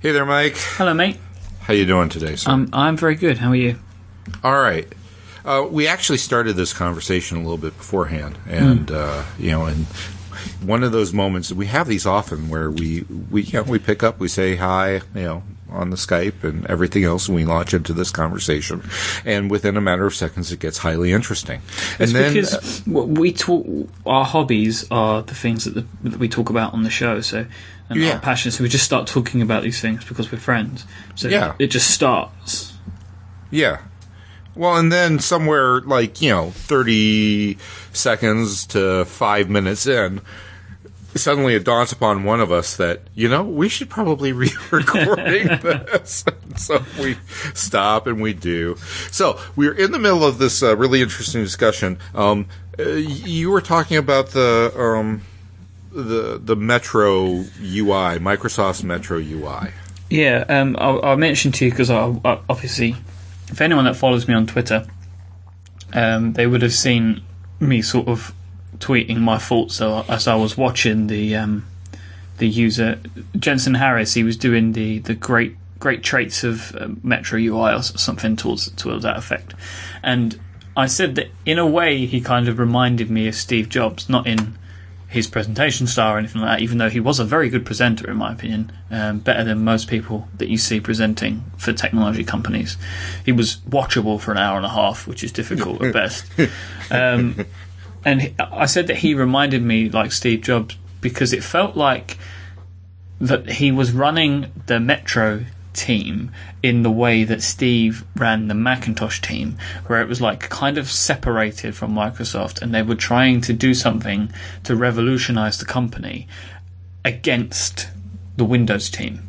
Hey there, Mike. Hello, mate. How you doing today, sir? I'm very good. How are you? All right. We actually started this conversation a little bit beforehand, and and one of those moments, we have these often where we pick up, we say hi, on the Skype and everything else, and we launch into this conversation, and within a matter of seconds, it gets highly interesting. It's because we talk. Our hobbies are the things that we talk about on the show. So. And our passions, so we just start talking about these things because we're friends. So it just starts. Yeah. Well, and then somewhere 30 seconds to 5 minutes in, suddenly it dawns upon one of us that, we should probably be recording this. So we stop and we do. So we're in the middle of this really interesting discussion. You were talking about the Metro UI, Microsoft's Metro UI. Yeah, I mentioned to you because I obviously, if anyone that follows me on Twitter, they would have seen me sort of tweeting my thoughts as I was watching the user Jensen Harris. He was doing the great traits of Metro UI or something towards that effect, and I said that in a way he kind of reminded me of Steve Jobs, not in his presentation style or anything like that, even though he was a very good presenter, in my opinion, better than most people that you see presenting for technology companies. He was watchable for an hour and a half, which is difficult at best. And I said that he reminded me like Steve Jobs because it felt like that he was running the Metro team in the way that Steve ran the Macintosh team, where it was like kind of separated from Microsoft, and they were trying to do something to revolutionize the company against the Windows team.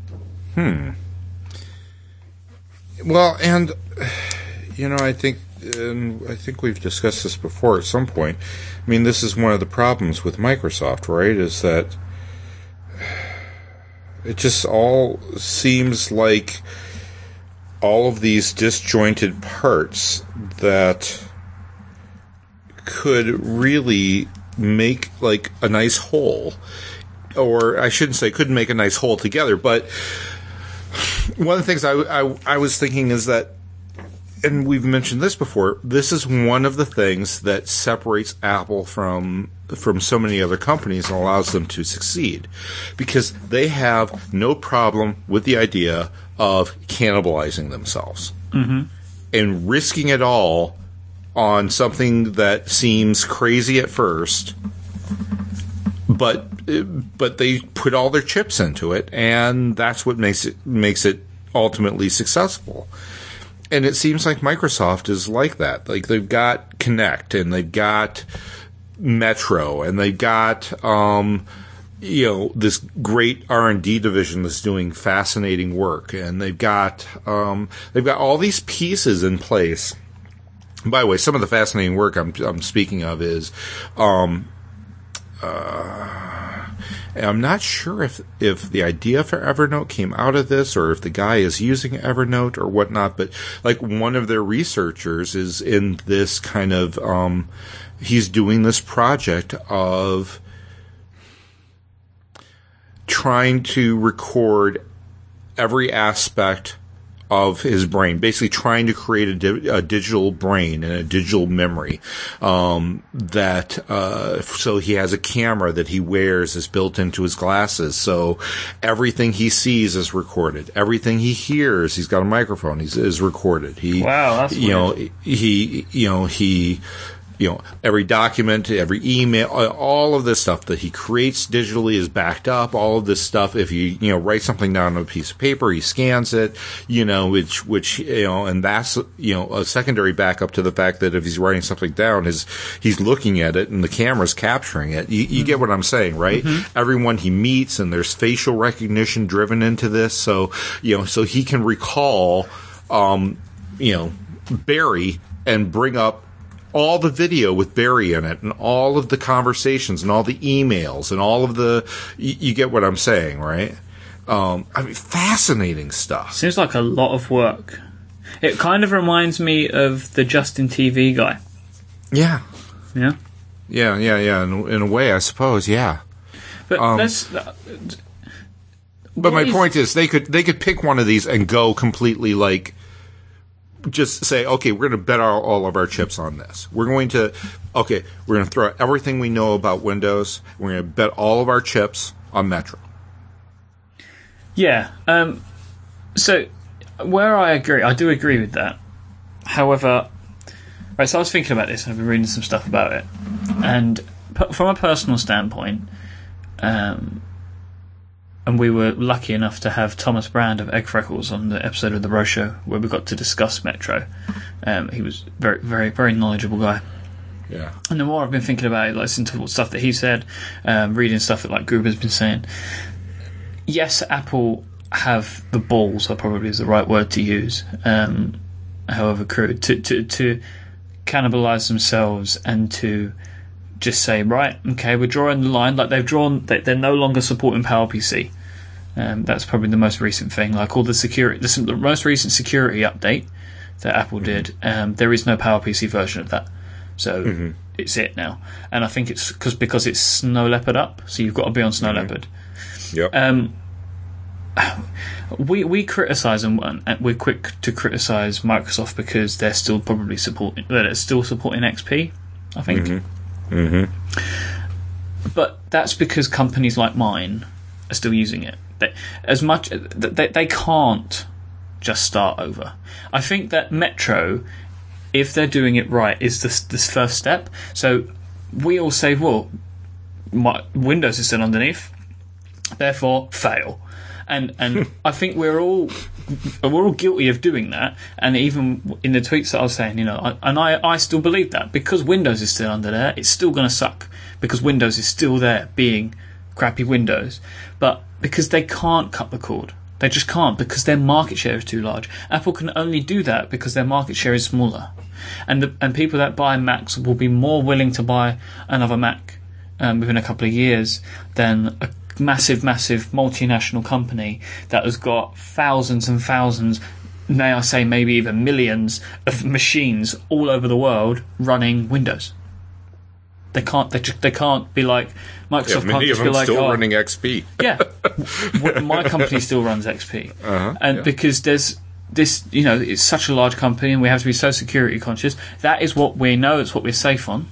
Well, and I think we've discussed this before at some point. I mean, this is one of the problems with Microsoft, right? Is that it just all seems like all of these disjointed parts that could really make like a nice whole. Or I shouldn't say couldn't make a nice whole together, but one of the things I was thinking is that, and we've mentioned this before, this is one of the things that separates Apple from so many other companies and allows them to succeed, because they have no problem with the idea of cannibalizing themselves and risking it all on something that seems crazy at first, but they put all their chips into it, and that's what makes it ultimately successful. And it seems like Microsoft is like that. Like, they've got Kinect, and they've got Metro, and they've got this great R&D division that's doing fascinating work, and they've got all these pieces in place. By the way, some of the fascinating work I'm speaking of is I'm not sure if the idea for Evernote came out of this, or if the guy is using Evernote or whatnot, but like one of their researchers is in this kind of he's doing this project of trying to record every aspect of his brain, basically trying to create a digital brain and a digital memory, so he has a camera that he wears is built into his glasses, so everything he sees is recorded, everything he hears, he's got a microphone, is recorded. Wow, that's weird. Every document, every email, all of this stuff that he creates digitally is backed up. All of this stuff, if you write something down on a piece of paper, he scans it, which and that's, a secondary backup to the fact that if he's writing something down, he's looking at it and the camera's capturing it. You get what I'm saying, right? Everyone he meets, and there's facial recognition driven into this. So, so he can recall, Barry and bring up all the video with Barry in it, and all of the conversations, and all the emails, and all of the... You get what I'm saying, right? Fascinating stuff. Seems like a lot of work. It kind of reminds me of the Justin TV guy. Yeah. Yeah? Yeah. In a way, I suppose, yeah. But But my point is, they could pick one of these and go completely like, just say, okay, we're going to bet all of our chips on this. We're going to throw out everything we know about Windows. We're going to bet all of our chips on Metro. Yeah. So where I do agree with that. However, right. So I was thinking about this, and I've been reading some stuff about it, and from a personal standpoint, and we were lucky enough to have Thomas Brand of Egg Freckles on the episode of The Row Show where we got to discuss Metro. He was very, very, very knowledgeable guy. Yeah. And the more I've been thinking about it, listening to stuff that he said, reading stuff that like Gruber's been saying, yes, Apple have the balls, or probably is the right word to use, however crude, to cannibalise themselves and to just say, right, okay, we're drawing the line. Like they're no longer supporting PowerPC. That's probably the most recent thing. Like all the most recent security update that Apple did, there is no PowerPC version of that. So it's it now. And I think it's because it's Snow Leopard up, so you've got to be on Snow Leopard. Yep. We criticise them, and we're quick to criticise Microsoft because they're still supporting XP, I think. But that's because companies like mine are still using it. They can't just start over. I think that Metro, if they're doing it right, is this first step. So we all say, well, Windows is still underneath, therefore fail. And I think we're all guilty of doing that. And even in the tweets that I was saying, I still believe that because Windows is still under there, it's still going to suck because Windows is still there being crappy Windows. But because they can't cut the cord, they just can't because their market share is too large. Apple can only do that because their market share is smaller, and people that buy Macs will be more willing to buy another Mac within a couple of years than a massive multinational company that has got thousands and thousands, may I say maybe even millions of machines all over the world running Windows. They can't be like Microsoft. Many can't just of them be like, still running XP. Yeah, my company still runs XP, because there's this, it's such a large company, and we have to be so security conscious. That is what we know. It's what we're safe on.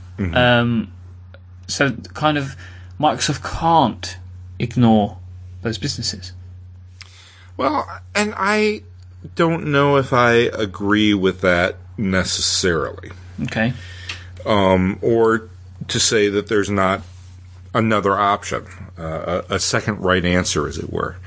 So kind of. Microsoft can't ignore those businesses. Well, and I don't know if I agree with that necessarily. Okay. Or to say that there's not another option, a second right answer, as it were.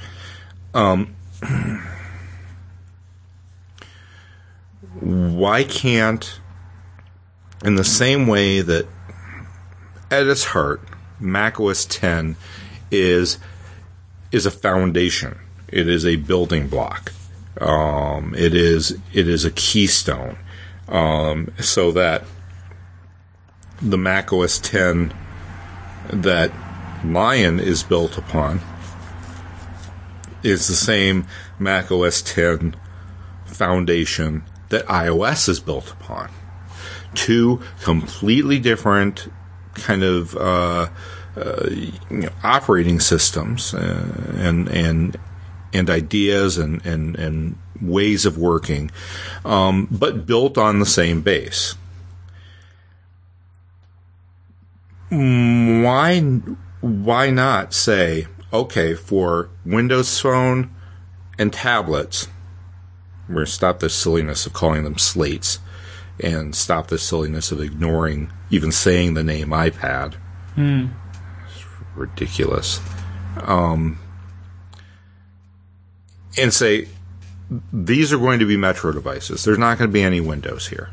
Why can't, in the same way that at its heart, Mac OS X is a foundation. It is a building block. It is a keystone. So that the Mac OS X that Lion is built upon is the same Mac OS X foundation that iOS is built upon. Two completely different kind of operating systems and ideas and ways of working, but built on the same base. Why not say, okay, for Windows Phone and tablets, we're going to stop this silliness of calling them slates and stop this silliness of ignoring even saying the name iPad. It's ridiculous. And say, these are going to be Metro devices. There's not going to be any Windows here.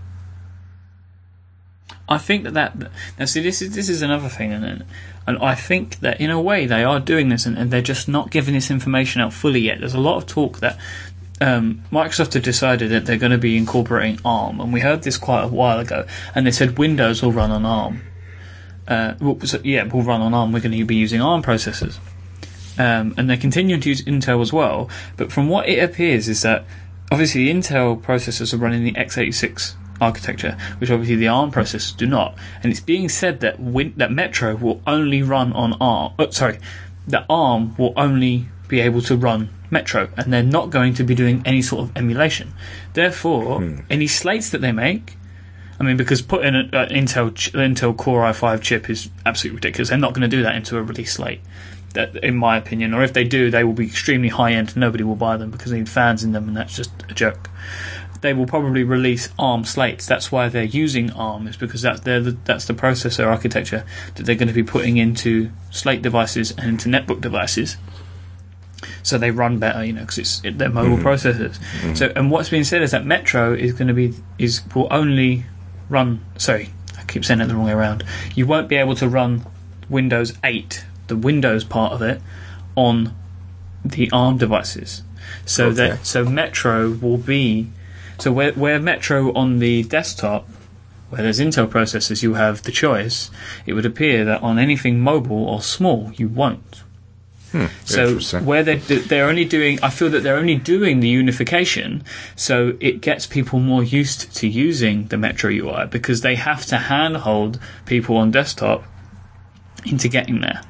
I think that now see, this is another thing, and I think that in a way they are doing this, and they're just not giving this information out fully yet. There's a lot of talk that Microsoft have decided that they're going to be incorporating ARM, and we heard this quite a while ago, and they said Windows will run on ARM. We'll run on ARM. We're going to be using ARM processors, and they're continuing to use Intel as well. But from what it appears is that obviously the Intel processors are running the x86 architecture, which obviously the ARM processors do not. And it's being said that that Metro will only run on ARM. That ARM will only be able to run Metro, and they're not going to be doing any sort of emulation. Therefore, any slates that they make, I mean, because putting an Intel Core i5 chip is absolutely ridiculous. They're not going to do that into a release slate, in my opinion. Or if they do, they will be extremely high-end. Nobody will buy them because they need fans in them, and that's just a joke. They will probably release ARM slates. That's why they're using ARM, is because that's the processor architecture that they're going to be putting into slate devices and into netbook devices. So they run better, because they're mobile processors. So, and what's being said is that Metro will only run. Sorry, I keep saying it the wrong way around. You won't be able to run Windows 8, the Windows part of it, on the ARM devices. So Metro will be. So where Metro on the desktop, where there's Intel processors, you have the choice. It would appear that on anything mobile or small, you won't. So where they're only doing, I feel that they're only doing the unification, so it gets people more used to using the Metro UI, because they have to handhold people on desktop into getting there.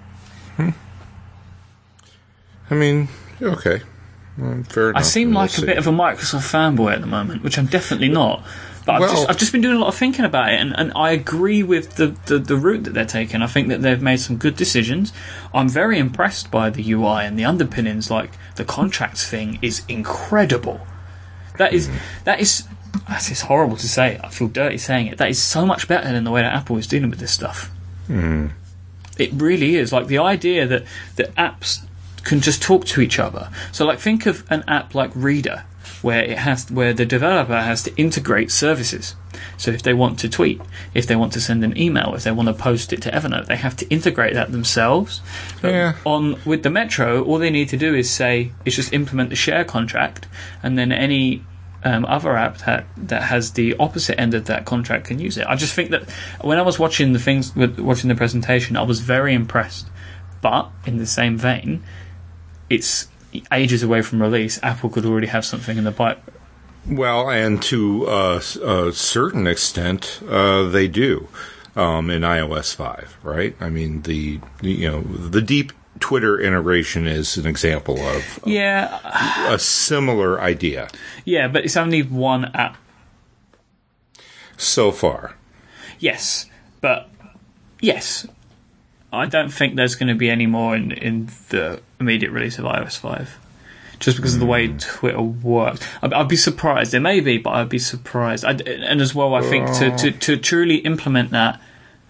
I mean, okay. Fair enough. I seem like a bit of a Microsoft fanboy at the moment, which I'm definitely not. But I've just been doing a lot of thinking about it, and I agree with the route that they're taking. I think that they've made some good decisions. I'm very impressed by the UI and the underpinnings. Like, the contracts thing is incredible. That is it's horrible to say. I feel dirty saying it. That is so much better than the way that Apple is dealing with this stuff. It really is. Like, the idea that apps can just talk to each other. So, like, think of an app like Reader, where the developer has to integrate services. So if they want to tweet, if they want to send an email, if they want to post it to Evernote, they have to integrate that themselves. Yeah. With the Metro, all they need to do is just implement the share contract, and then any other app that has the opposite end of that contract can use it. I just think that when I was watching the presentation, I was very impressed. But in the same vein, it's ages away from release. Apple could already have something in the pipe. Well, and to a certain extent, they do in iOS 5, right? I mean, the deep Twitter integration is an example of a similar idea. Yeah, but it's only one app so far. Yes, but yes. I don't think there's going to be any more in the immediate release of iOS 5, just because of the way Twitter works. I'd be surprised. There may be, but I'd be surprised. And as well, I think to truly implement that.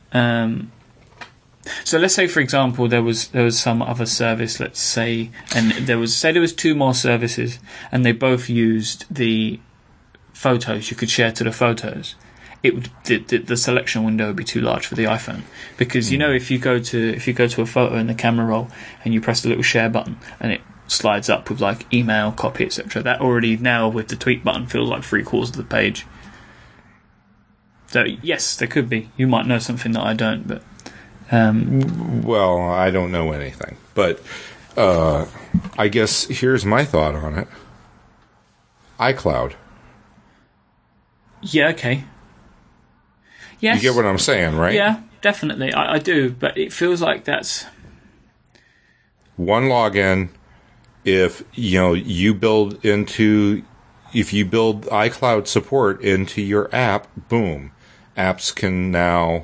So let's say, for example, there was some other service. Let's say, and there was two more services, and they both used the photos. You could share to the photos. The selection window would be too large for the iPhone, because if you go to a photo in the camera roll and you press the little share button and it slides up with like email, copy, etc., that already now with the tweet button feels like 3/4 of the page. So yes, there could be. You might know something that I don't, but well, I don't know anything, but I guess here's my thought on it. iCloud. Yeah. Okay. Yes. You get what I'm saying, right? Yeah, definitely. I do, but it feels like that's one login. If you build iCloud support into your app, boom, apps can now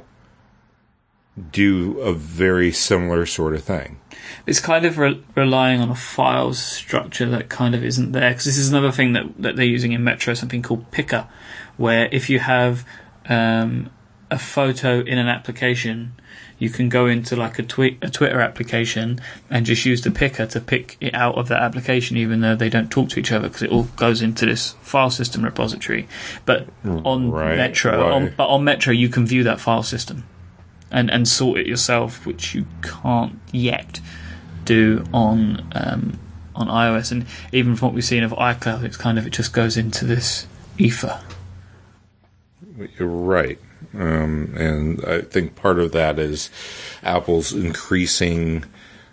do a very similar sort of thing. It's kind of relying on a file structure that kind of isn't there, because this is another thing that they're using in Metro, something called Picker, where if you have a photo in an application, you can go into like a Twitter application and just use the picker to pick it out of that application, even though they don't talk to each other, because it all goes into this file system repository. But on Metro, you can view that file system and sort it yourself, which you can't yet do on iOS. And even from what we've seen of iCloud, it just goes into this ether. You're right. And I think part of that is Apple's increasing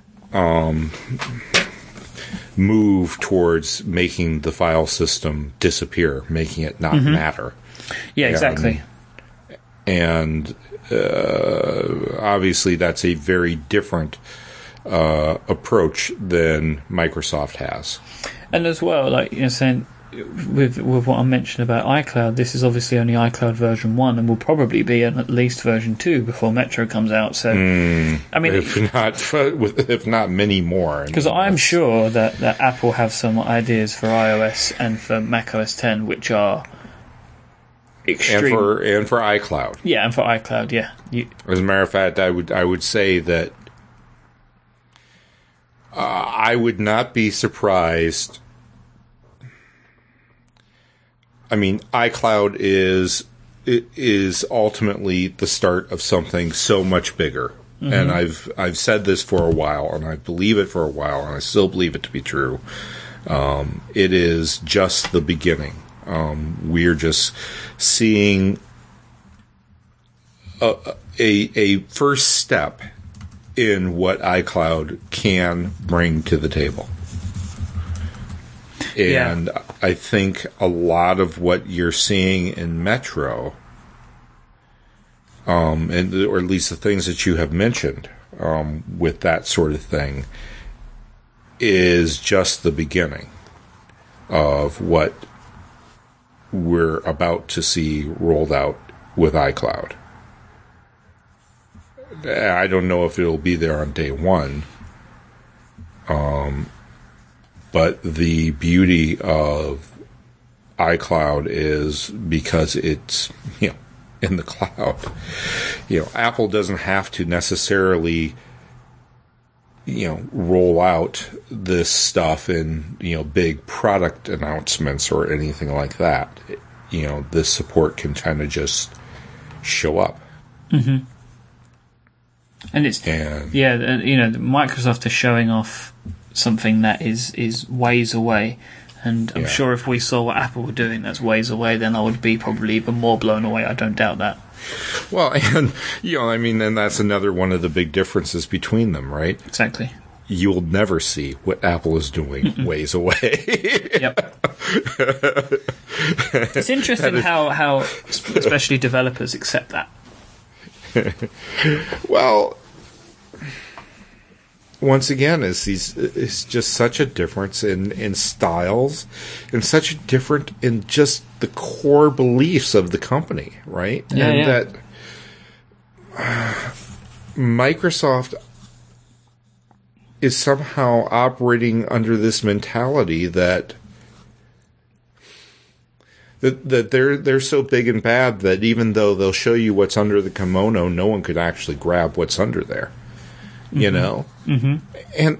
move towards making the file system disappear, making it not matter. Yeah, exactly. And obviously that's a very different approach than Microsoft has. And as well, like you're saying, with what I mentioned about iCloud, this is obviously only iCloud version 1 and will probably be at least version 2 before Metro comes out. So, I mean, if not many more. Because I'm sure that Apple have some ideas for iOS and for macOS 10, which are extreme. And for iCloud. Yeah, and for iCloud, yeah. As a matter of fact, I would say that I would not be surprised. I mean, iCloud is ultimately the start of something so much bigger. Mm-hmm. And I've said this for a while, and I believe it for a while, and I still believe it to be true. It is just the beginning. We're just seeing a first step in what iCloud can bring to the table. And I think a lot of what you're seeing in Metro, or at least the things that you have mentioned with that sort of thing, is just the beginning of what we're about to see rolled out with iCloud. I don't know if it'll be there on day one. But the beauty of iCloud is because it's, in the cloud. Apple doesn't have to necessarily, roll out this stuff in, big product announcements or anything like that. This support can kind of just show up. Mm-hmm. And Microsoft is showing off something that is ways away, and I'm sure if we saw what Apple were doing that's ways away, then I would be probably even more blown away. I don't doubt that. Well, and and that's another one of the big differences between them, right? Exactly. You'll never see what Apple is doing ways away. Yep. It's interesting how especially developers accept that. Well, once again, it's just such a difference in styles, and such a different in just the core beliefs of the company, right? Yeah, and that Microsoft is somehow operating under this mentality that they're so big and bad that even though they'll show you what's under the kimono, no one could actually grab what's under there. Mm-hmm. And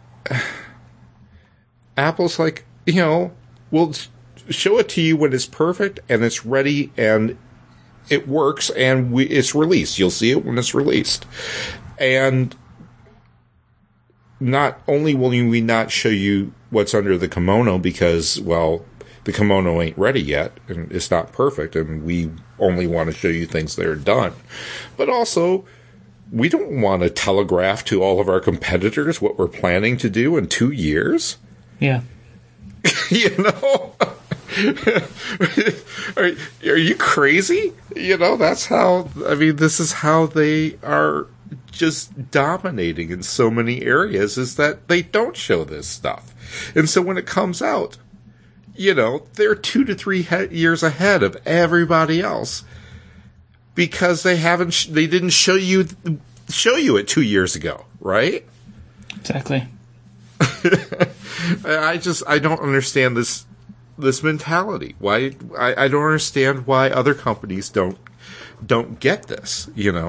Apple's like, we'll show it to you when it's perfect and it's ready and it works and it's released. You'll see it when it's released. And not only will we not show you what's under the kimono because, well, the kimono ain't ready yet and it's not perfect and we only want to show you things that are done, but also we don't want to telegraph to all of our competitors what we're planning to do in 2 years. Yeah. Are you crazy? That's how, this is how they are just dominating in so many areas, is that they don't show this stuff. And so when it comes out, they're 2 to 3 years ahead of everybody else. Because they didn't show you it 2 years ago, right? Exactly. I don't understand this mentality. Why I don't understand why other companies don't get this.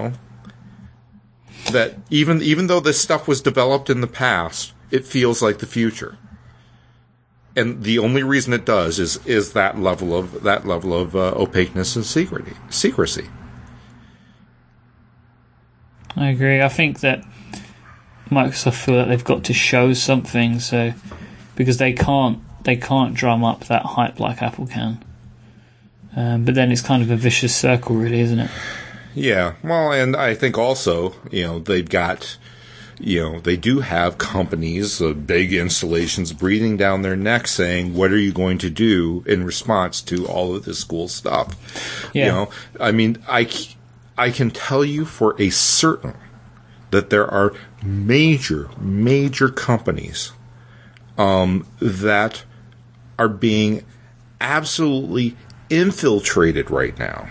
That even though this stuff was developed in the past, it feels like the future. And the only reason it does is that level of opaqueness and secrecy. I agree. I think that Microsoft feel that they've got to show something, so because they can't drum up that hype like Apple can. But then it's kind of a vicious circle, really, isn't it? Yeah. Well, and I think also, they've got, they do have companies, big installations breathing down their neck saying, what are you going to do in response to all of this cool stuff? Yeah. I can tell you for a certain that there are major companies that are being absolutely infiltrated right now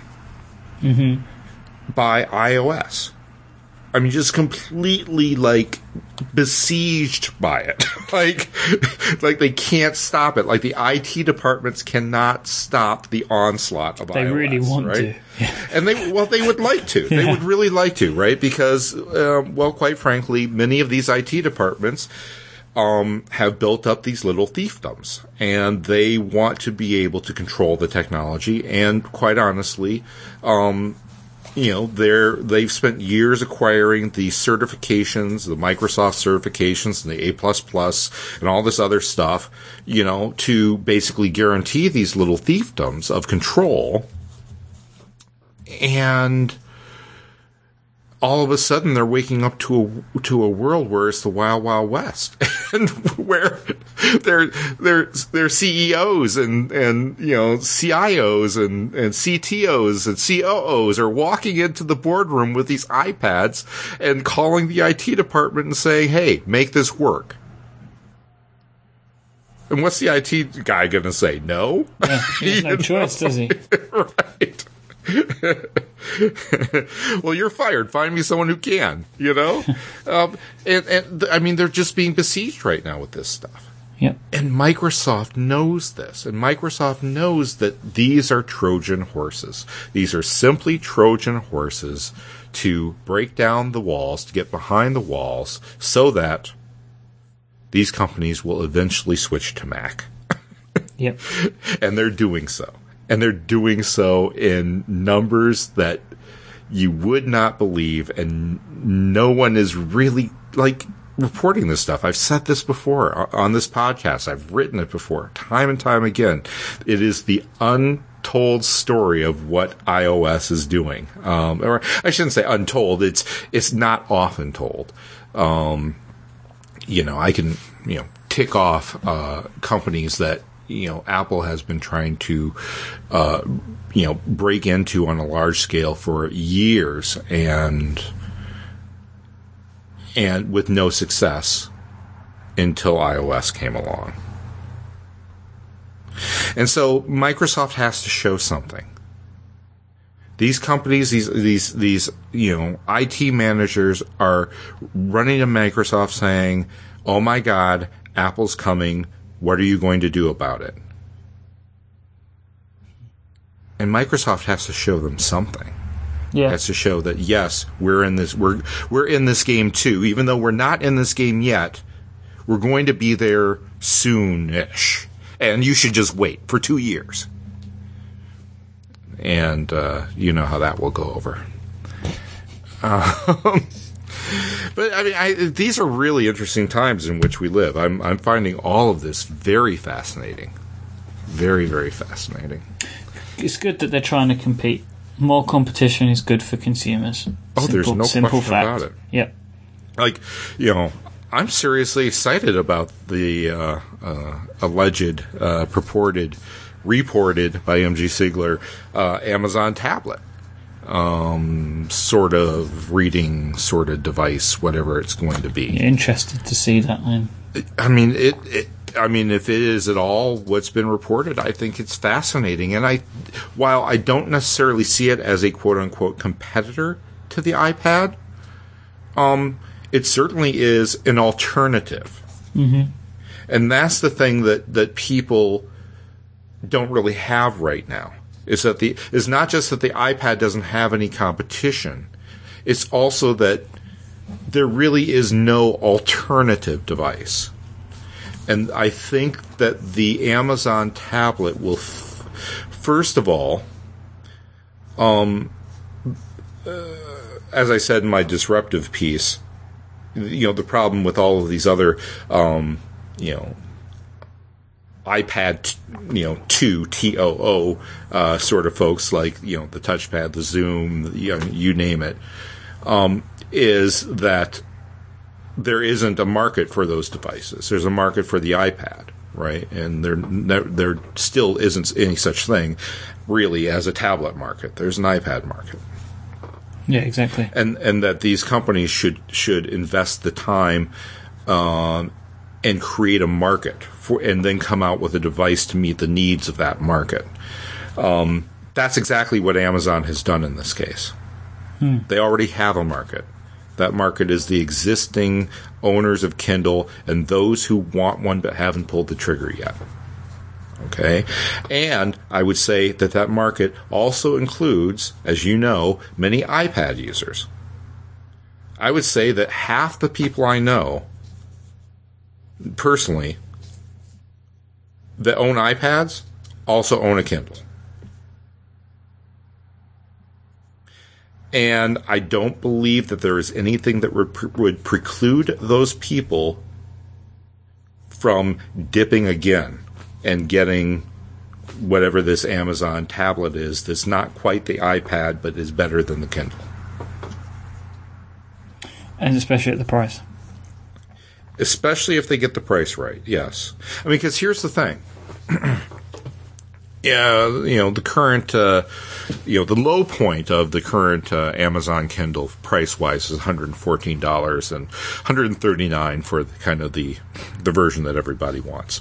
by iOS. I mean, just completely, like, besieged by it. like they can't stop it. Like, the IT departments cannot stop the onslaught of iOS. They really want right? to. Yeah. And they would like to. They would really like to, right? Because, quite frankly, many of these IT departments have built up these little fiefdoms, and they want to be able to control the technology. And quite honestly, they've spent years acquiring the certifications, the Microsoft certifications, and the A++, and all this other stuff, to basically guarantee these little fiefdoms of control. And all of a sudden, they're waking up to a world where it's the Wild Wild West, and where their CEOs and CIOs and CTOs and COOs are walking into the boardroom with these iPads and calling the IT department and saying, "Hey, make this work." And what's the IT guy going to say? No? Yeah, he has no choice, does he? Right. Well, you're fired. Find me someone who can, and I mean, they're just being besieged right now with this stuff. Yep. And Microsoft knows this. And Microsoft knows that these are Trojan horses. These are simply Trojan horses to break down the walls, to get behind the walls, so that these companies will eventually switch to Mac. Yep. And they're doing so. And they're doing so in numbers that you would not believe, and no one is really, reporting this stuff. I've said this before on this podcast. I've written it before, time and time again. It is the untold story of what iOS is doing. Or I shouldn't say untold. It's not often told. I can, tick off companies that Apple has been trying to, break into on a large scale for years, and with no success until iOS came along. And so Microsoft has to show something. These companies, these IT managers are running to Microsoft saying, "Oh my God, Apple's coming. What are you going to do about it?" And Microsoft has to show them something. Yeah. Has to show that, yes, we're in this game too. Even though we're not in this game yet, we're going to be there soon-ish. And you should just wait for 2 years. And you know how that will go over. But I mean, these are really interesting times in which we live. I'm finding all of this very fascinating, very, very fascinating. It's good that they're trying to compete. More competition is good for consumers. There's no question about it. Yep. I'm seriously excited about the alleged, reported by MG Siegler, Amazon tablet. Sort of reading sort of device, whatever it's going to be. You're interested to see that then? I mean, if it is at all what's been reported, I think it's fascinating. And while I don't necessarily see it as a quote unquote competitor to the iPad, it certainly is an alternative. Mm-hmm. And that's the thing that people don't really have right now. Is not just that the iPad doesn't have any competition. It's also that there really is no alternative device. And I think that the Amazon tablet will, first of all, as I said in my disruptive piece, the problem with all of these other, iPad, 2, TOO, sort of folks like, the touchpad, the Zoom, you name it, is that there isn't a market for those devices. There's a market for the iPad, right? And there still isn't any such thing, really, as a tablet market. There's an iPad market. Yeah, exactly. And that these companies should invest the time and create a market and then come out with a device to meet the needs of that market. That's exactly what Amazon has done in this case. They already have a market. That market is the existing owners of Kindle and those who want one but haven't pulled the trigger yet. Okay? And I would say that market also includes, as you know, many iPad users. I would say that half the people I know, personally, that own iPads also own a Kindle. And I don't believe that there is anything that would preclude those people from dipping again and getting whatever this Amazon tablet is that's not quite the iPad but is better than the Kindle. And especially at the price. Especially if they get the price right, yes. I mean, because here's the thing. Yeah, the current, the low point of the current Amazon Kindle price-wise is $114 and $139 for kind of the version that everybody wants.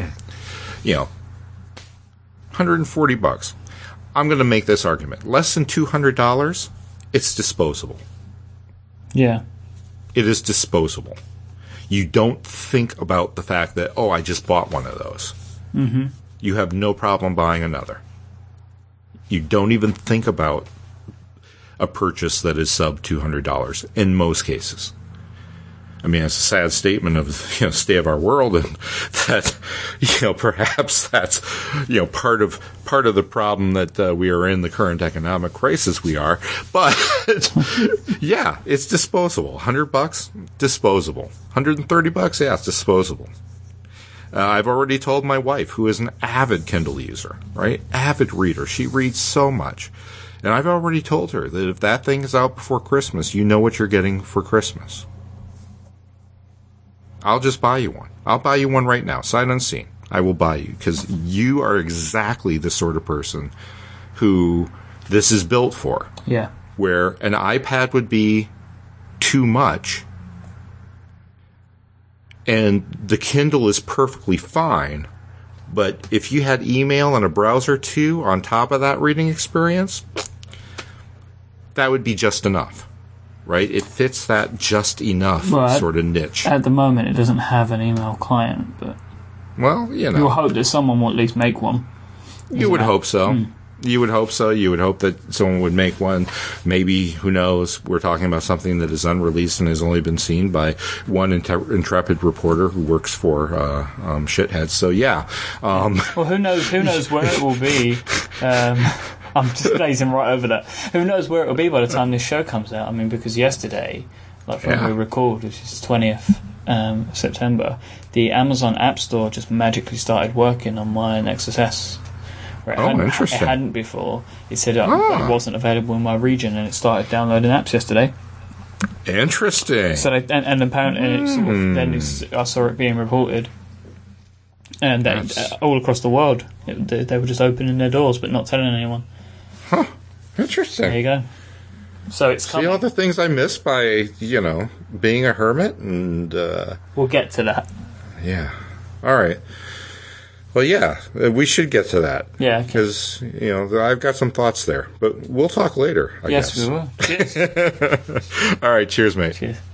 $140. I'm going to make this argument. Less than $200, it's disposable. Yeah. It is disposable. You don't think about the fact that, I just bought one of those. Mm-hmm. You have no problem buying another. You don't even think about a purchase that is sub $200 in most cases. I mean, it's a sad statement of the state of our world, and that perhaps that's part of the problem that we are in the current economic crisis we are. But yeah, it's disposable. $100, disposable. $130, yeah, it's disposable. I've already told my wife, who is an avid Kindle user, right? Avid reader. She reads so much. And I've already told her that if that thing is out before Christmas, you know what you're getting for Christmas. I'll just buy you one. I'll buy you one right now, sight unseen. I will buy you, because you are exactly the sort of person who this is built for. Yeah. Where an iPad would be too much, and the Kindle is perfectly fine, but if you had email and a browser too on top of that reading experience, that would be just enough. Right? It fits that just enough sort of niche. At the moment, it doesn't have an email client, but... Well, You'll hope that someone will at least make one. You would hope so. You would hope so. You would hope that someone would make one. Maybe, who knows, we're talking about something that is unreleased and has only been seen by one intrepid reporter who works for shitheads. So, yeah. Well, who knows where it will be. I'm just glazing right over that. Who knows where it will be by the time this show comes out? I mean, because yesterday, when we record, which is 20th September, the Amazon App Store just magically started working on my Nexus S. Interesting. It hadn't before. It said it wasn't available in my region, and it started downloading apps yesterday. Interesting. So and apparently I saw it being reported, and all across the world they were just opening their doors but not telling anyone. Huh. Interesting. There you go. So it's coming. See all the things I missed by being a hermit, and we'll get to that. Yeah. All right. Well, yeah, we should get to that. Yeah. Because, I've got some thoughts there. But we'll talk later, I guess. Yes, we will. Cheers. All right, cheers, mate. Cheers.